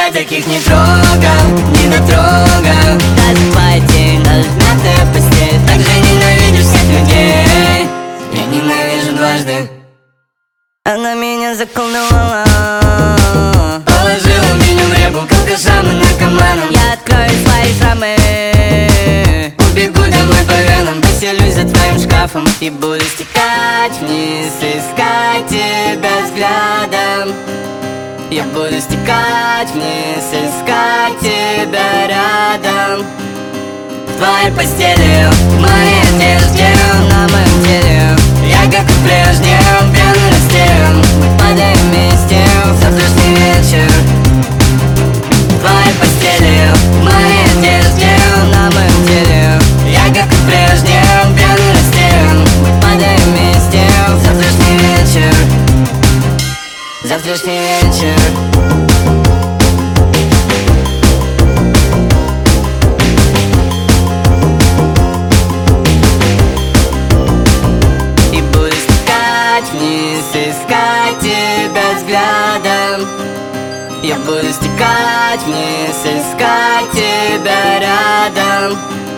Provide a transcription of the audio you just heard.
Я таких не трогал, не дотрогал. Твоя тень, размятая постель. Так же ненавидишь всех людей. Я ненавижу дважды. Она меня заколдовала, положила меня в репу к алкашам и наркоманам. Я открою свои шрамы, убегу домой по венам, поселюсь за твоим шкафом и буду стекать вниз, искать тебя взглядом. Я буду стекать вниз, искать тебя рядом. В твоей постели, в моей одежде, на моем теле. Я как и прежде, пьяный растерян. Мы падаем вместе в завтрашний вечер. В твоей постели, в моей одежде, на моем теле. Я как и прежде, пьяный растерян. Мы падаем вместе в завтрашний вечер. Завтрашний вечер. Вниз, искать тебя взглядом. Я буду стекать вниз, искать тебя рядом.